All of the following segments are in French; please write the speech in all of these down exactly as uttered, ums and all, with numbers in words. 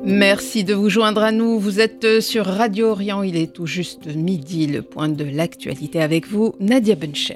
Merci de vous joindre à nous. Vous êtes sur Radio Orient. Il est tout juste midi, le point de l'actualité avec vous, Nadia Bencher.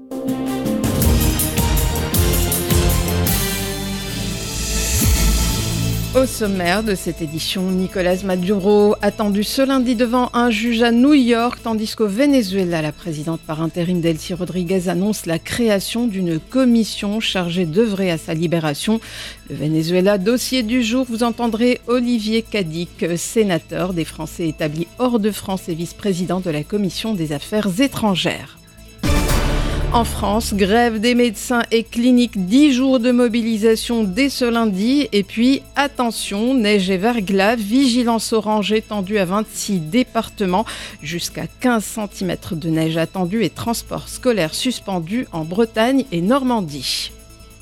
Au sommaire de cette édition, Nicolás Maduro attendu ce lundi devant un juge à New York, tandis qu'au Venezuela, la présidente par intérim Delcy Rodriguez annonce la création d'une commission chargée d'œuvrer à sa libération. Le Venezuela, dossier du jour, vous entendrez Olivier Cadic, sénateur des Français établis hors de France et vice-président de la Commission des Affaires étrangères. En France, grève des médecins et cliniques, dix jours de mobilisation dès ce lundi. Et puis, attention, neige et verglas, vigilance orange étendue à vingt-six départements, jusqu'à quinze centimètres de neige attendue et transport scolaire suspendu en Bretagne et Normandie.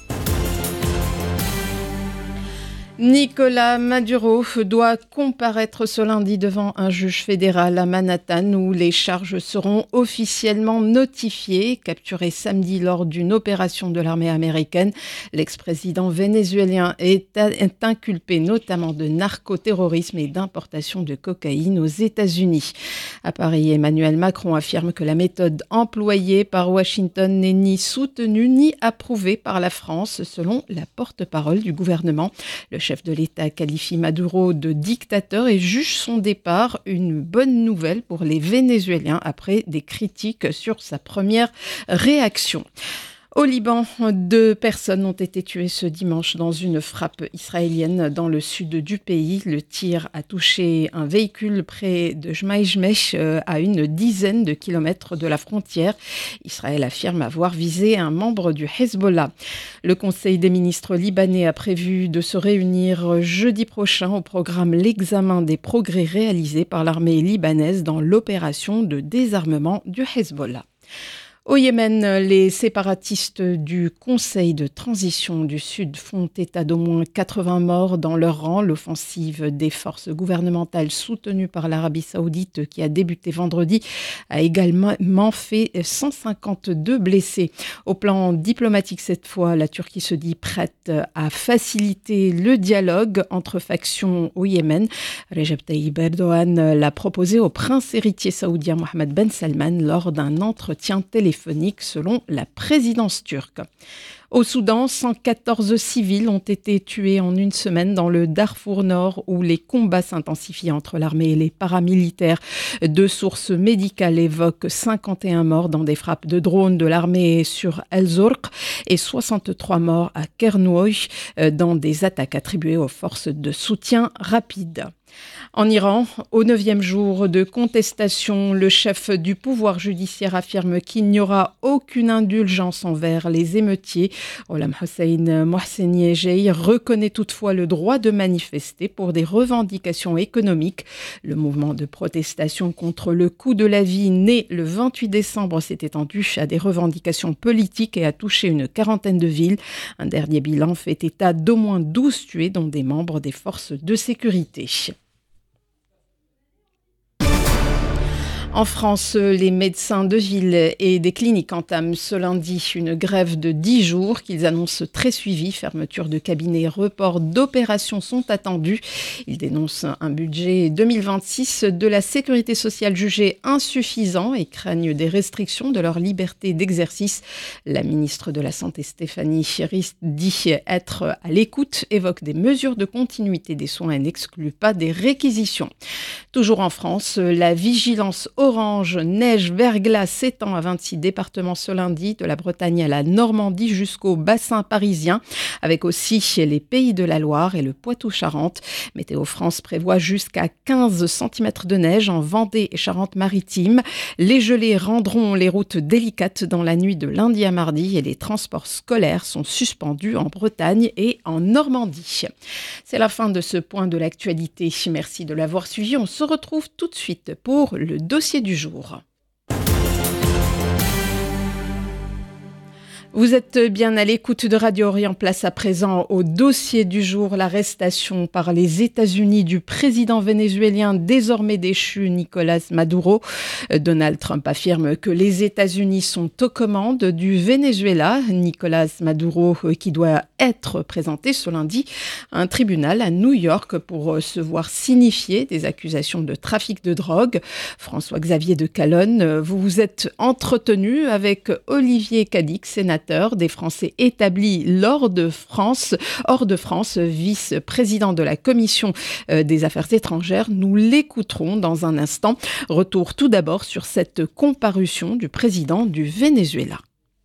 Nicolás Maduro doit comparaître ce lundi devant un juge fédéral à Manhattan où les charges seront officiellement notifiées. Capturé samedi lors d'une opération de l'armée américaine, l'ex-président vénézuélien est, est inculpé notamment de narcoterrorisme et d'importation de cocaïne aux États-Unis. À Paris, Emmanuel Macron affirme que la méthode employée par Washington n'est ni soutenue ni approuvée par la France, selon la porte-parole du gouvernement. Le chef de l'État qualifie Maduro de dictateur et juge son départ une bonne nouvelle pour les Vénézuéliens après des critiques sur sa première réaction. Au Liban, deux personnes ont été tuées ce dimanche dans une frappe israélienne dans le sud du pays. Le tir a touché un véhicule près de Jmaïjmesh, à une dizaine de kilomètres de la frontière. Israël affirme avoir visé un membre du Hezbollah. Le Conseil des ministres libanais a prévu de se réunir jeudi prochain au programme l'examen des progrès réalisés par l'armée libanaise dans l'opération de désarmement du Hezbollah. Au Yémen, les séparatistes du Conseil de transition du Sud font état d'au moins quatre-vingts morts dans leur rang. L'offensive des forces gouvernementales soutenues par l'Arabie saoudite qui a débuté vendredi a également fait cent cinquante-deux blessés. Au plan diplomatique cette fois, la Turquie se dit prête à faciliter le dialogue entre factions au Yémen. Recep Tayyip Erdogan l'a proposé au prince héritier saoudien Mohammed Ben Salman lors d'un entretien téléphonique selon la présidence turque. Au Soudan, cent quatorze civils ont été tués en une semaine dans le Darfour Nord où les combats s'intensifient entre l'armée et les paramilitaires. Deux sources médicales évoquent cinquante et un morts dans des frappes de drones de l'armée sur El Zourq et soixante-trois morts à Kernouoy dans des attaques attribuées aux forces de soutien rapide. En Iran, au neuvième jour de contestation, le chef du pouvoir judiciaire affirme qu'il n'y aura aucune indulgence envers les émeutiers. Gholam Hossein Mohseni reconnaît toutefois le droit de manifester pour des revendications économiques. Le mouvement de protestation contre le coût de la vie né le vingt-huit décembre s'est étendu à des revendications politiques et a touché une quarantaine de villes. Un dernier bilan fait état d'au moins douze tués, dont des membres des forces de sécurité. En France, les médecins de ville et des cliniques entament ce lundi une grève de dix jours qu'ils annoncent très suivie. Fermeture de cabinets, report d'opérations sont attendus. Ils dénoncent un budget deux mille vingt-six de la sécurité sociale jugé insuffisant et craignent des restrictions de leur liberté d'exercice. La ministre de la Santé Stéphanie Rist dit être à l'écoute, évoque des mesures de continuité des soins et n'exclut pas des réquisitions. Toujours en France, la vigilance orange, neige, verglas s'étend à vingt-six départements ce lundi, de la Bretagne à la Normandie jusqu'au bassin parisien, avec aussi les Pays de la Loire et le Poitou-Charentes. Météo France prévoit jusqu'à quinze centimètres de neige en Vendée et Charente-Maritime. Les gelées rendront les routes délicates dans la nuit de lundi à mardi et les transports scolaires sont suspendus en Bretagne et en Normandie. C'est la fin de ce point de l'actualité. Merci de l'avoir suivi. On se retrouve tout de suite pour le dossier du jour. Vous êtes bien à l'écoute de Radio Orient. Place à présent au dossier du jour, l'arrestation par les États-Unis du président vénézuélien désormais déchu Nicolás Maduro. Donald Trump affirme que les États-Unis sont aux commandes du Venezuela. Nicolás Maduro qui doit être présenté ce lundi à un tribunal à New York pour se voir signifier des accusations de trafic de drogue. François-Xavier de Calonne, vous vous êtes entretenu avec Olivier Cadic, sénateur des Français établis hors de France, hors de France, vice-président de la Commission des Affaires étrangères. Nous l'écouterons dans un instant. Retour tout d'abord sur cette comparution du président du Venezuela.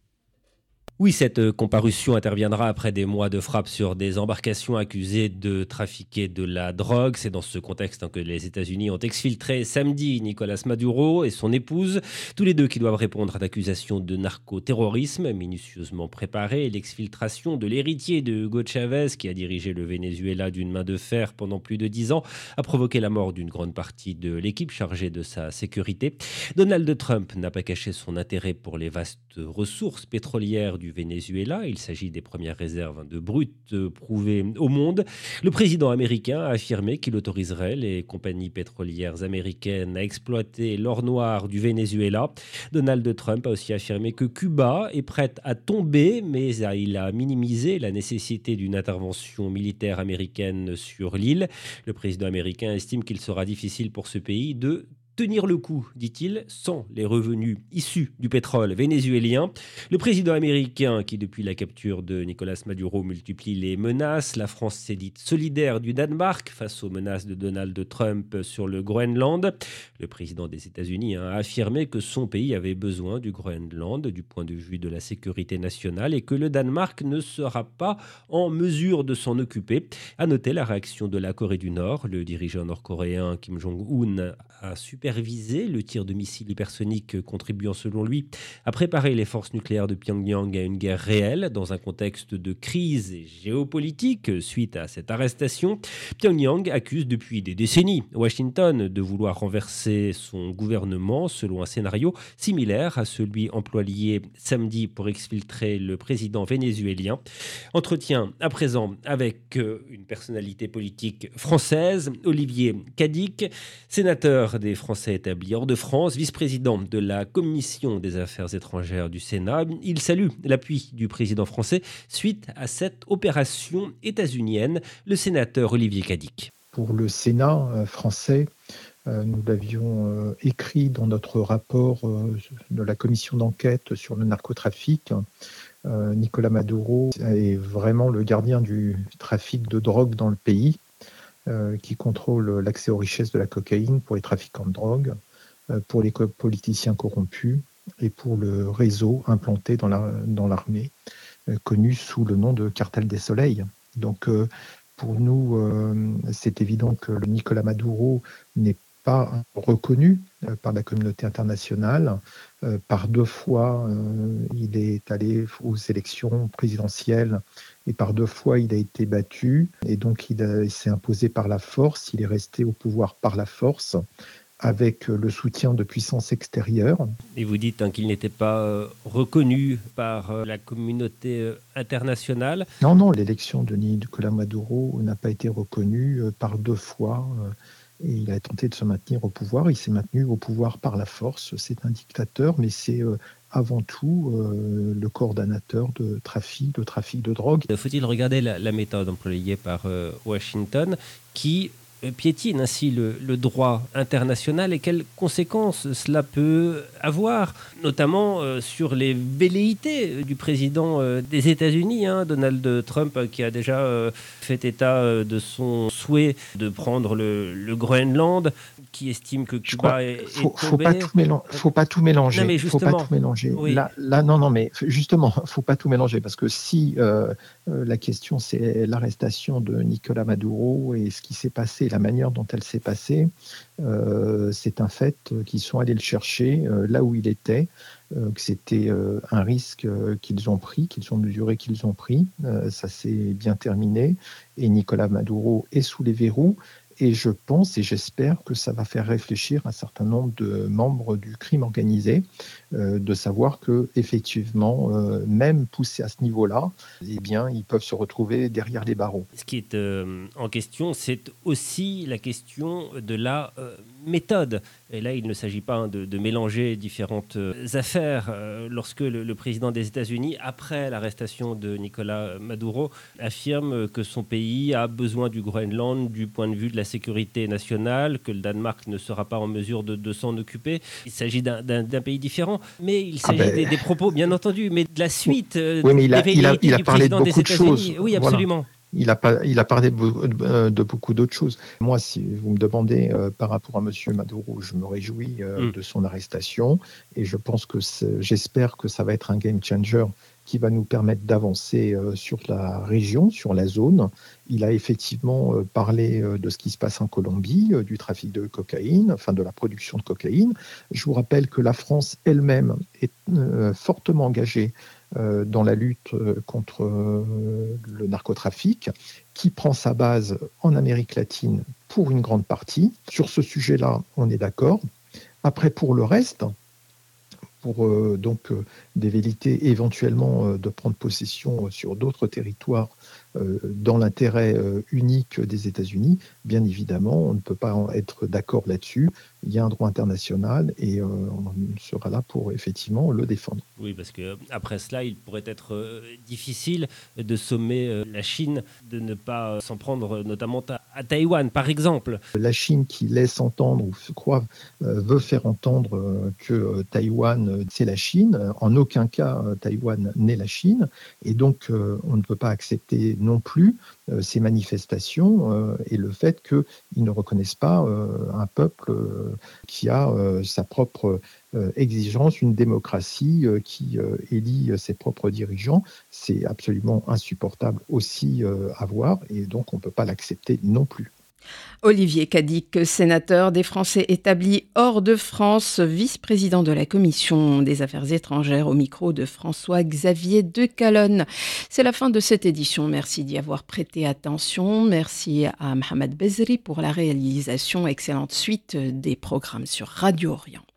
Oui, cette comparution interviendra après des mois de frappe sur des embarcations accusées de trafiquer de la drogue. C'est dans ce contexte que les États-Unis ont exfiltré samedi Nicolás Maduro et son épouse, tous les deux qui doivent répondre à d'accusations de narcoterrorisme minutieusement préparées. L'exfiltration de l'héritier de Hugo Chavez, qui a dirigé le Venezuela d'une main de fer pendant plus de dix ans, a provoqué la mort d'une grande partie de l'équipe chargée de sa sécurité. Donald Trump n'a pas caché son intérêt pour les vastes ressources pétrolières du Venezuela. Il s'agit des premières réserves de brut prouvées au monde. Le président américain a affirmé qu'il autoriserait les compagnies pétrolières américaines à exploiter l'or noir du Venezuela. Donald Trump a aussi affirmé que Cuba est prête à tomber, mais il a minimisé la nécessité d'une intervention militaire américaine sur l'île. Le président américain estime qu'il sera difficile pour ce pays de tenir le coup, dit-il, sans les revenus issus du pétrole vénézuélien. Le président américain, qui depuis la capture de Nicolás Maduro multiplie les menaces, la France s'est dite solidaire du Danemark face aux menaces de Donald Trump sur le Groenland. Le président des États-Unis a affirmé que son pays avait besoin du Groenland du point de vue de la sécurité nationale et que le Danemark ne sera pas en mesure de s'en occuper. À noter la réaction de la Corée du Nord. Le dirigeant nord-coréen Kim Jong-un a supervisé le tir de missiles hypersoniques contribuant selon lui à préparer les forces nucléaires de Pyongyang à une guerre réelle dans un contexte de crise géopolitique suite à cette arrestation. Pyongyang accuse depuis des décennies Washington de vouloir renverser son gouvernement selon un scénario similaire à celui employé samedi pour exfiltrer le président vénézuélien. Entretien à présent avec une personnalité politique française, Olivier Cadic, sénateur des Français établis hors de France, vice-président de la Commission des Affaires étrangères du Sénat. Il salue l'appui du président français suite à cette opération états-unienne. Le sénateur Olivier Cadic. Pour le Sénat euh, français, euh, nous l'avions euh, écrit dans notre rapport euh, de la commission d'enquête sur le narcotrafic. Euh, Nicolás Maduro est vraiment le gardien du trafic de drogue dans le pays. Euh, qui contrôle l'accès aux richesses de la cocaïne pour les trafiquants de drogue, euh, pour les co- politiciens corrompus et pour le réseau implanté dans, la, dans l'armée, euh, connu sous le nom de Cartel des Soleils. Donc euh, pour nous, euh, c'est évident que le Nicolás Maduro n'est pas reconnu euh, par la communauté internationale. Euh, par deux fois, euh, il est allé aux élections présidentielles et par deux fois, il a été battu. Et donc, il, a, il s'est imposé par la force. Il est resté au pouvoir par la force, avec le soutien de puissances extérieures. Et vous dites hein, qu'il n'était pas euh, reconnu par euh, la communauté euh, internationale. Non, non, l'élection de Nicolás Maduro n'a pas été reconnue euh, par deux fois. Euh, et il a tenté de se maintenir au pouvoir. Il s'est maintenu au pouvoir par la force. C'est un dictateur, mais c'est euh, avant tout euh, le coordonnateur de trafic, de trafic de drogue. Faut-il regarder la, la méthode employée par euh, Washington qui piétine ainsi le, le droit international et quelles conséquences cela peut avoir, notamment euh, sur les velléités du président euh, des États-Unis, hein, Donald Trump, qui a déjà euh, fait état euh, de son souhait de prendre le, le Groenland, qui estime que Cuba est, faut, est faut pas tout mélanger. Faut pas tout mélanger. Non, mais faut pas tout mélanger. Oui. Là, là, non, non, mais justement, faut pas tout mélanger parce que si euh, euh, la question c'est l'arrestation de Nicolás Maduro et ce qui s'est passé, la manière dont elle s'est passée, euh, c'est un fait qu'ils sont allés le chercher euh, là où il était, euh, que c'était euh, un risque euh, qu'ils ont pris, qu'ils ont mesuré, qu'ils ont pris. Euh, ça s'est bien terminé et Nicolás Maduro est sous les verrous. Et je pense et j'espère que ça va faire réfléchir un certain nombre de membres du crime organisé, euh, de savoir que effectivement, euh, même poussés à ce niveau-là, eh bien, ils peuvent se retrouver derrière les barreaux. Ce qui est euh, en question, c'est aussi la question de la euh, méthode. Et là, il ne s'agit pas hein, de, de mélanger différentes euh, affaires. Euh, lorsque le, le président des États-Unis, après l'arrestation de Nicolás Maduro, affirme que son pays a besoin du Groenland du point de vue de la sécurité nationale, que le Danemark ne sera pas en mesure de, de s'en occuper. Il s'agit d'un, d'un, d'un pays différent, mais il s'agit ah ben... des, des propos, bien entendu, mais de la suite euh, oui, mais il a, des il a, il a du parlé de président beaucoup des de choses. États-Unis. Oui, absolument. Voilà. Il a, pas, il a parlé de, de beaucoup d'autres choses. Moi, si vous me demandez euh, par rapport à M. Maduro, je me réjouis euh, mm. de son arrestation et je pense que j'espère que ça va être un game changer qui va nous permettre d'avancer euh, sur la région, sur la zone. Il a effectivement euh, parlé euh, de ce qui se passe en Colombie, euh, du trafic de cocaïne, enfin de la production de cocaïne. Je vous rappelle que la France elle-même est euh, fortement engagée euh, dans la lutte euh, contre euh, le narcotrafic, qui prend sa base en Amérique latine pour une grande partie. Sur ce sujet-là, on est d'accord. Après, pour le reste, pour euh, donc euh, des velléités éventuellement euh, de prendre possession sur d'autres territoires euh, dans l'intérêt euh, unique des États-Unis, bien évidemment, on ne peut pas être d'accord là-dessus. Il y a un droit international et euh, on sera là pour effectivement le défendre. Oui, parce qu'après cela, il pourrait être euh, difficile de sommer euh, la Chine de ne pas euh, s'en prendre notamment à, à Taïwan, par exemple. La Chine qui laisse entendre, ou je crois, euh, veut faire entendre euh, que euh, Taïwan, euh, c'est la Chine. En aucun cas, euh, Taïwan n'est la Chine. Et donc, euh, on ne peut pas accepter non plus euh, ces manifestations euh, et le fait qu'ils ne reconnaissent pas euh, un peuple euh, qui a euh, sa propre euh, exigence, une démocratie euh, qui euh, élit ses propres dirigeants. C'est absolument insupportable aussi euh, à voir et donc on ne peut pas l'accepter non plus. Olivier Cadic, sénateur des Français établis hors de France, vice-président de la Commission des Affaires étrangères, au micro de François-Xavier de Calonne. C'est la fin de cette édition. Merci d'y avoir prêté attention. Merci à Mohamed Bezri pour la réalisation. Excellente suite des programmes sur Radio Orient.